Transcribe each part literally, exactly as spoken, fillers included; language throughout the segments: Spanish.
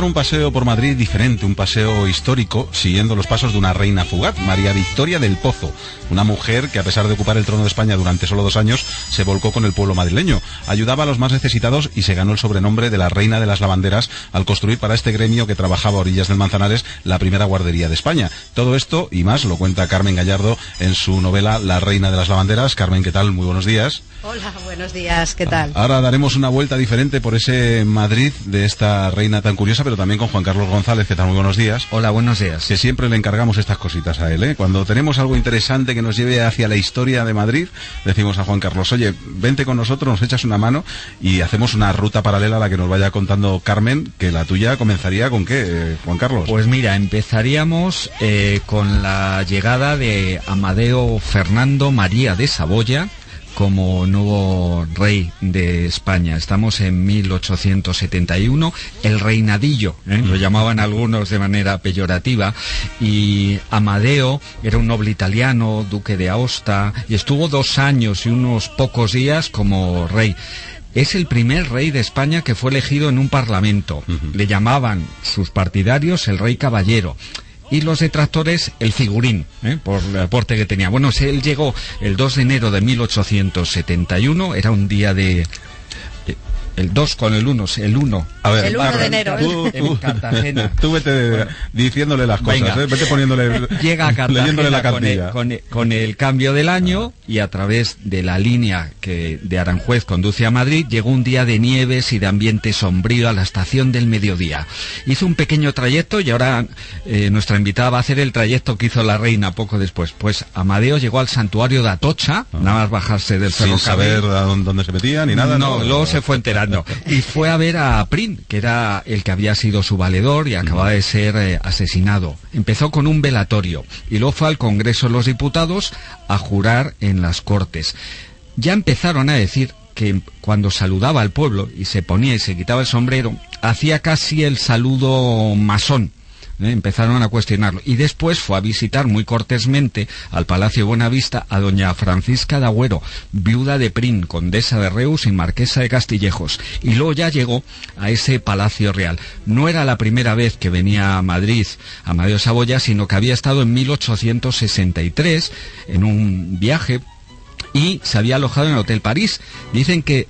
un paseo por Madrid diferente, un paseo histórico, siguiendo los pasos de una reina fugaz, María Victoria del Pozo, una mujer que, a pesar de ocupar el trono de España durante solo dos años, se volcó con el pueblo madrileño, ayudaba a los más necesitados y se ganó el sobrenombre de la reina de las lavanderas al construir para este gremio que trabajaba a orillas del Manzanares la primera guardería de España. Todo esto y más lo cuenta Carmen Gallardo en su novela La reina de las lavanderas. Carmen, ¿qué tal? Muy buenos días. Hola, buenos días, ¿qué tal? Ahora daremos una vuelta diferente por ese Madrid de esta reina tan curiosa, pero también con Juan Carlos González. ¿Qué tal? Muy buenos días. Hola, buenos días. Que siempre le encargamos estas cositas a él, ¿eh? Cuando tenemos algo interesante que nos lleve hacia la historia de Madrid, decimos a Juan Carlos, oye, vente con nosotros, nos echas una mano y hacemos una ruta paralela a la que nos vaya contando Carmen, que la tuya comenzaría con qué, eh, Juan Carlos. Pues mira, empezaríamos eh, con la llegada de Amadeo Fernando María de Saboya como nuevo rey de España. Estamos en mil ochocientos setenta y uno, el reinadillo, ¿eh? Lo llamaban algunos de manera peyorativa, y Amadeo era un noble italiano, duque de Aosta, y estuvo dos años y unos pocos días como rey. Es el primer rey de España que fue elegido en un parlamento. Uh-huh. Le llamaban sus partidarios el rey caballero y los detractores el figurín, ¿eh? por el aporte que tenía. Bueno, él llegó el dos de enero de mil ochocientos setenta y uno, era un día de... El dos con el uno, el uno. A ver, el uno de enero. Tú, tú, en Cartagena. Tú vete bueno, diciéndole las cosas, ¿eh? Vete poniéndole... Llega a Cartagena leyéndole la con, el, con, el, con el cambio del año y a través de la línea que de Aranjuez conduce a Madrid, llegó un día de nieves y de ambiente sombrío a la estación del mediodía. Hizo un pequeño trayecto y ahora eh, nuestra invitada va a hacer el trayecto que hizo la reina poco después. Pues Amadeo llegó al santuario de Atocha, ah. nada más bajarse del ferrocarril. Sin saber a dónde se metía ni nada. No, no luego no. se fue enterando. Y fue a ver a Prim, que era el que había sido su valedor y acababa de ser eh, asesinado. Empezó con un velatorio y luego fue al Congreso de los Diputados a jurar en las Cortes. Ya empezaron a decir que cuando saludaba al pueblo y se ponía y se quitaba el sombrero, hacía casi el saludo masón. ¿Eh? Empezaron a cuestionarlo y después fue a visitar muy cortésmente al Palacio Buenavista a doña Francisca de Agüero, viuda de Prim, condesa de Reus y marquesa de Castillejos, y luego ya llegó a ese Palacio Real. No era la primera vez que venía a Madrid Amadeo Saboya, sino que había estado en mil ochocientos sesenta y tres en un viaje y se había alojado en el Hotel París. Dicen que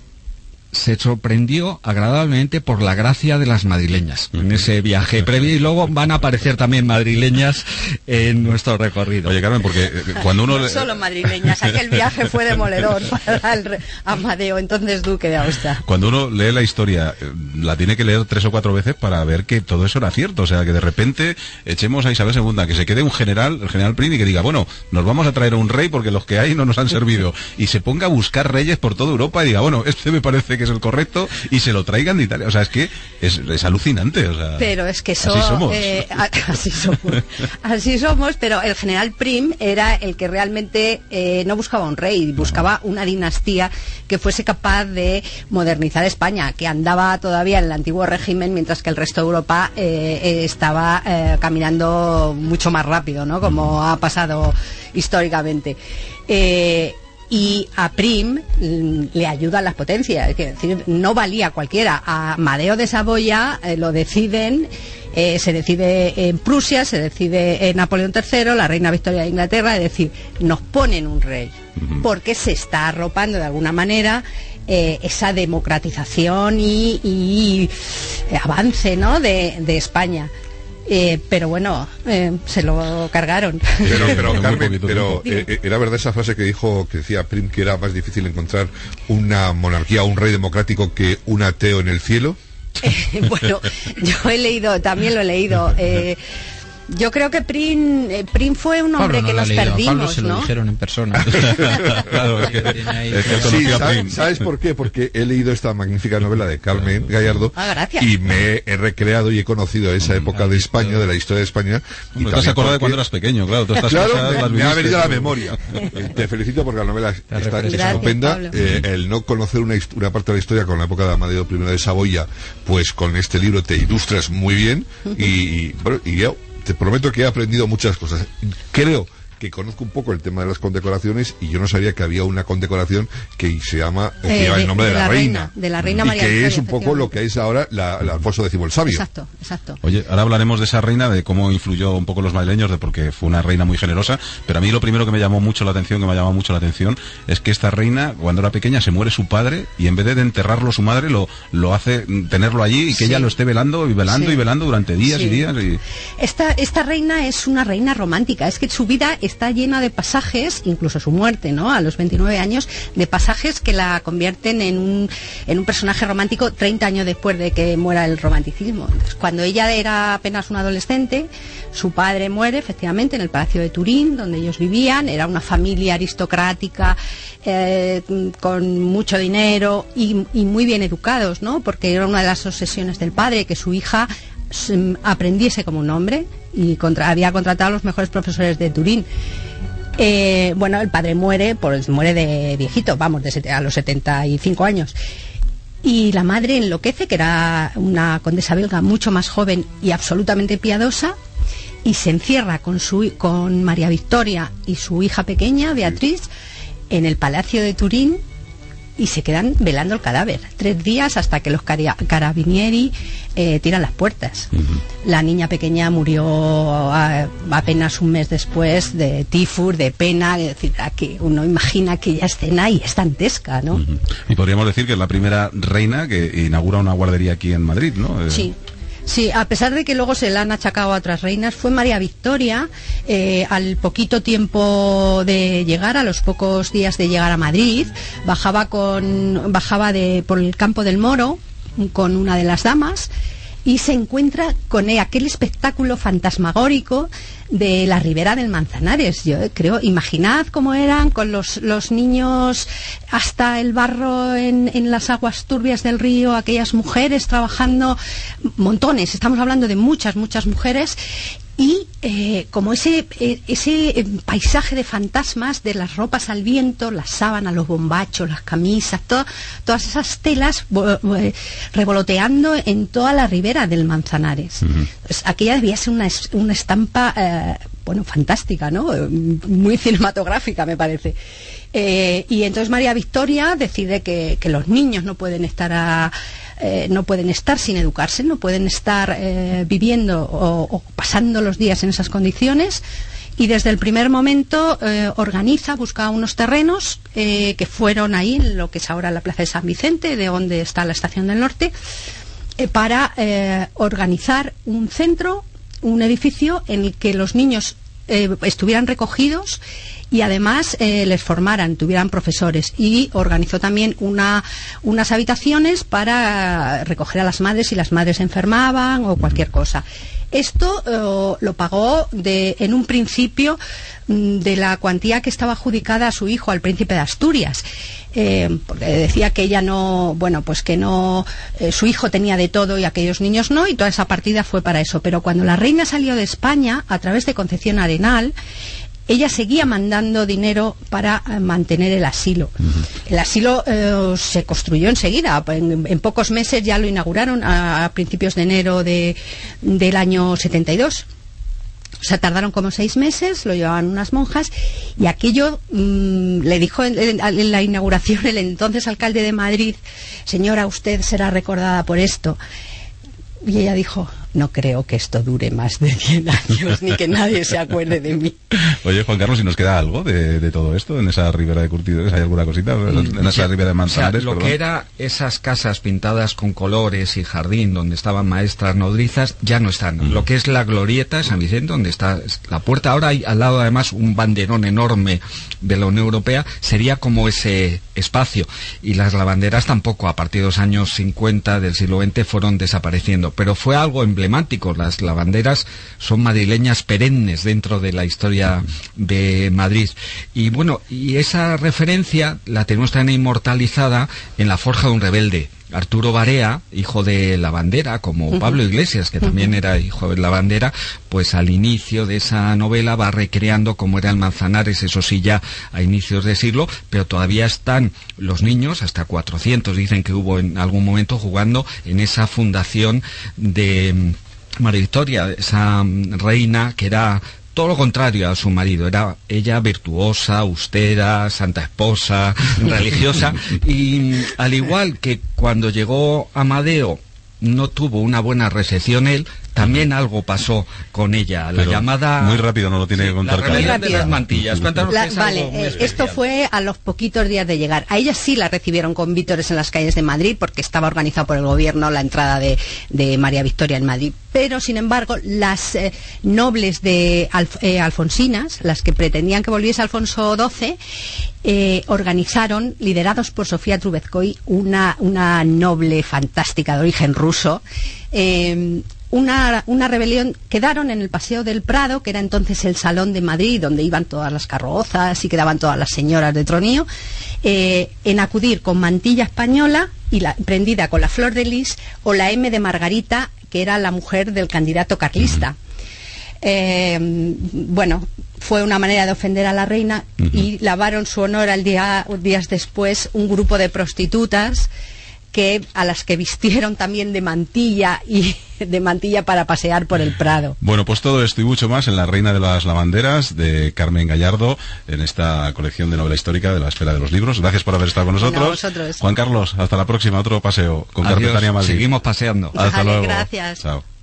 se sorprendió agradablemente por la gracia de las madrileñas en ese viaje previo, y luego van a aparecer también madrileñas en nuestro recorrido. Oye, Carmen, porque cuando uno... No solo madrileñas, aquel viaje fue demoledor para el Amadeo, entonces duque de Aosta. Cuando uno lee la historia, la tiene que leer tres o cuatro veces para ver que todo eso era cierto, o sea, que de repente echemos a Isabel segunda, que se quede un general, el general Prim, y que diga, bueno, nos vamos a traer a un rey porque los que hay no nos han servido, y se ponga a buscar reyes por toda Europa y diga, bueno, este me parece que es el correcto, y se lo traigan de Italia. O sea, es que es, es alucinante. O sea, pero es que eso, así somos. Eh, así somos. Así somos, pero el general Prim era el que realmente eh, no buscaba un rey, buscaba una dinastía que fuese capaz de modernizar España, que andaba todavía en el antiguo régimen, mientras que el resto de Europa eh, eh, estaba eh, caminando mucho más rápido, ¿no? Como ha pasado históricamente. Eh, Y a Prim le ayudan las potencias, es decir, no valía cualquiera. A Amadeo de Saboya eh, lo deciden, eh, se decide en Prusia, se decide en Napoleón tercero, la reina Victoria de Inglaterra, es decir, nos ponen un rey, porque se está arropando de alguna manera eh, esa democratización y, y avance, ¿no?, de, de España. Eh, pero bueno, eh, se lo cargaron. Pero, pero Carmen, pero eh, era verdad esa frase que dijo, que decía Prim, que era más difícil encontrar una monarquía o un rey democrático que un ateo en el cielo. Eh, bueno, yo he leído, también lo he leído. Eh, Yo creo que Prim, eh, Prim fue un hombre Pablo no que nos leído. perdimos, Pablo se ¿no? lo dijeron en persona. Claro, es que, es que sí, ¿sabes, ¿sabes por qué? Porque he leído esta magnífica novela de Carmen Gallardo ah, gracias. y me he recreado y he conocido esa época de España, de la historia de España. Y no te has acordado de cuando eras pequeño, claro. Todas estas claro, cosas me, las me ha viviste, venido a la ¿no? memoria. Te felicito porque la novela está Gracias, estupenda. Pablo. Eh, el no conocer una, una parte de la historia con la época de Amadeo primero de Saboya, pues con este libro te ilustras muy bien. Y, y, bueno, y yo te prometo que he aprendido muchas cosas. Creo que conozco un poco el tema de las condecoraciones y yo no sabía que había una condecoración que se llama, o que eh, lleva el nombre de, de, de la, la reina, reina. De la reina y María que Victoria, es un poco lo que es ahora la, la Alfonso X el Sabio. Exacto, exacto. Oye, ahora hablaremos de esa reina, de cómo influyó un poco los madrileños, de porque fue una reina muy generosa, pero a mí lo primero que me llamó mucho la atención, que me ha llamado mucho la atención, es que esta reina, cuando era pequeña, se muere su padre y en vez de enterrarlo su madre, lo, lo hace tenerlo allí y que sí. ella lo esté velando y velando sí. y velando durante días sí. y días. Y... Esta, esta reina es una reina romántica, es que su vida está llena de pasajes, incluso su muerte, ¿no? A los veintinueve años, de pasajes que la convierten en un, en un personaje romántico treinta años después de que muera el romanticismo. Entonces, cuando ella era apenas una adolescente, su padre muere efectivamente en el Palacio de Turín, donde ellos vivían. Era una familia aristocrática, eh, con mucho dinero y, y muy bien educados, ¿no? Porque era una de las obsesiones del padre, que su hija aprendiese como un hombre, y contra, había contratado a los mejores profesores de Turín. Eh, bueno, el padre muere, pues muere de viejito, vamos, de, a los setenta y cinco años. Y la madre enloquece, que era una condesa belga mucho más joven y absolutamente piadosa, y se encierra con, su, con María Victoria y su hija pequeña, Beatriz, en el Palacio de Turín, y se quedan velando el cadáver tres días hasta que los carabinieri eh, tiran las puertas. Uh-huh. La niña pequeña murió a, apenas un mes después de tifus, de pena. Es decir, que uno imagina aquella escena y es dantesca, ¿no? Uh-huh. Y podríamos decir que es la primera reina que inaugura una guardería aquí en Madrid, ¿no? Sí. Sí, a pesar de que luego se la han achacado a otras reinas, fue María Victoria, eh, al poquito tiempo de llegar, a los pocos días de llegar a Madrid, bajaba con bajaba de por el Campo del Moro con una de las damas y se encuentra con aquel espectáculo fantasmagórico de la ribera del Manzanares. Yo creo, imaginad cómo eran con los, los niños hasta el barro en, en las aguas turbias del río, aquellas mujeres trabajando, montones, estamos hablando de muchas, muchas mujeres, y eh, como ese, eh, ese eh, paisaje de fantasmas, de las ropas al viento, las sábanas, los bombachos, las camisas, to, todas esas telas eh, revoloteando en toda la ribera del Manzanares. Uh-huh. Pues aquella debía ser una, una estampa eh, bueno, fantástica, ¿no? Muy cinematográfica, me parece. Eh, y entonces María Victoria decide que, que los niños no pueden estar a, eh, no pueden estar sin educarse, no pueden estar eh, viviendo o, o pasando los días en esas condiciones, y desde el primer momento eh, organiza, busca unos terrenos eh, que fueron ahí en lo que es ahora la Plaza de San Vicente, de donde está la Estación del Norte, eh, para eh, organizar un centro, un edificio en el que los niños eh, estuvieran recogidos y además eh, les formaran, tuvieran profesores, y organizó también una, unas habitaciones para recoger a las madres si las madres se enfermaban o cualquier cosa. Esto eh, lo pagó de, en un principio de la cuantía que estaba adjudicada a su hijo, al príncipe de Asturias, eh, porque decía que ella no, bueno, pues que no, eh, su hijo tenía de todo y aquellos niños no, y toda esa partida fue para eso. Pero cuando la reina salió de España, a través de Concepción Arenal, ella seguía mandando dinero para eh, mantener el asilo. Uh-huh. El asilo eh, se construyó enseguida, en, en pocos meses ya lo inauguraron a, a principios de enero de, del año setenta y dos. O sea, tardaron como seis meses, lo llevaban unas monjas, y aquello mmm, le dijo en, en, en la inauguración el entonces alcalde de Madrid: señora, usted será recordada por esto. Y ella dijo: no creo que esto dure más de cien años, ni que nadie se acuerde de mí. Oye, Juan Carlos, ¿si nos queda algo de, de todo esto en esa ribera de Curtidores? ¿Hay alguna cosita en esa sí, ribera de Manzanares? O sea, lo perdón. que era esas casas pintadas con colores y jardín donde estaban maestras nodrizas ya no están. Mm. Lo que es la glorieta de San Vicente, donde está la puerta, ahora hay al lado además un banderón enorme de la Unión Europea, sería como ese espacio. Y las lavanderas tampoco, a partir de los años cincuenta del siglo veinte, fueron desapareciendo. Pero fue algo emblemático. Las lavanderas son madrileñas perennes dentro de la historia de Madrid. Y bueno, y esa referencia la tenemos también inmortalizada en La forja de un rebelde. Arturo Barea, hijo de la bandera, como uh-huh. Pablo Iglesias, que también uh-huh. era hijo de la bandera, pues al inicio de esa novela va recreando cómo era el Manzanares, eso sí ya a inicios de siglo, pero todavía están los niños, hasta cuatrocientos dicen que hubo en algún momento, jugando en esa fundación de María Victoria, esa reina que era todo lo contrario a su marido. Era ella virtuosa, austera, santa esposa, religiosa, y al igual que cuando llegó Amadeo no tuvo una buena recepción él, también algo pasó con ella, la Pero llamada... Muy rápido no lo tiene sí, que contar. La rebelión de las mantillas. Cuéntanos La, que es vale, algo muy eh, especial. esto fue a los poquitos días de llegar. A ella sí la recibieron con vítores en las calles de Madrid, porque estaba organizado por el gobierno la entrada de, de María Victoria en Madrid. Pero, sin embargo, las eh, nobles de Alf, eh, alfonsinas, las que pretendían que volviese Alfonso doce, eh, organizaron, liderados por Sofía Trubetskoy, una, una noble fantástica de origen ruso, eh, Una, una rebelión. Quedaron en el Paseo del Prado, que era entonces el Salón de Madrid, donde iban todas las carrozas y quedaban todas las señoras de tronío, eh, en acudir con mantilla española y la, prendida con la flor de lis o la M de Margarita, que era la mujer del candidato carlista. Eh, bueno, fue una manera de ofender a la reina y lavaron su honor al día, días después un grupo de prostitutas que a las que vistieron también de mantilla y de mantilla para pasear por el Prado. Bueno, pues todo esto y mucho más en La Reina de las Lavanderas, de Carmen Gallardo, en esta colección de novela histórica de la Esfera de los Libros. Gracias por haber estado con nosotros. Bueno, vosotros. Juan Carlos, hasta la próxima, otro paseo con Adiós, Carpetaria Madrid. seguimos paseando. Hasta Vale, luego. gracias. Chao.